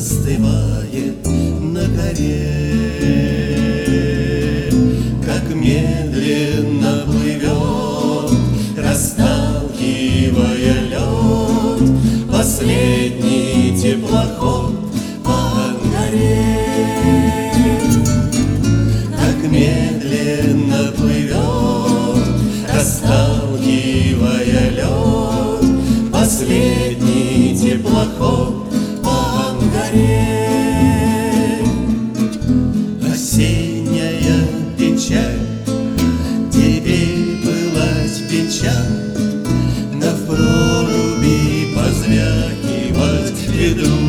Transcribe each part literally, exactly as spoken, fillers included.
застывает на горе, как медленно плывет, расталкивая лед, последний теплоход по горе. Как медленно плывет, расталкивая лед, последний теплоход по горе. Осенняя печаль, теперь былась печаль, да в проруби позвякивать ведру.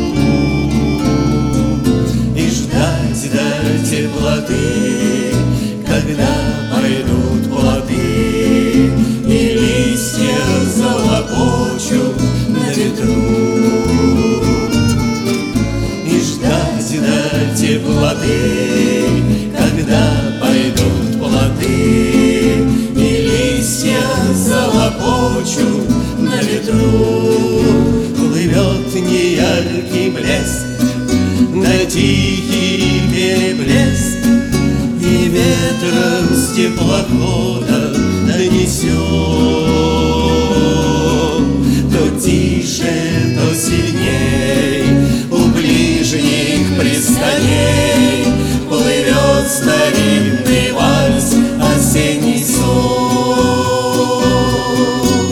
И ждать до теплоты, когда пойдут плоды, и листья залопочут на ветру. И ждать до теплоты, когда пойдут плоды, и листья залопочут на ветру. Плывет неяркий блеск, да тихий переплеск, и ветром с теплохода донесет. То тише, то сильней у ближних пристаней плывет старинный вальс, осенний сон.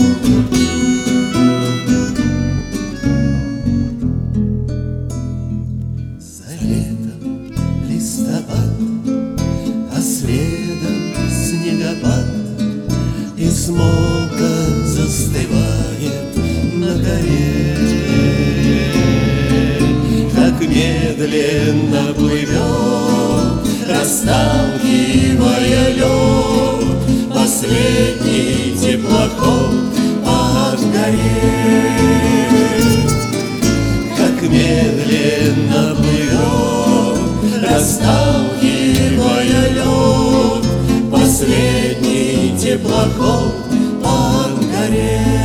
За летом листопад, а следом снегопад, и смолка застывает на горе. Как медленно плывет, расталкивая лед, последний теплоход по горе. Как медленно плывет, расталкивая лед, последний теплоход по горе.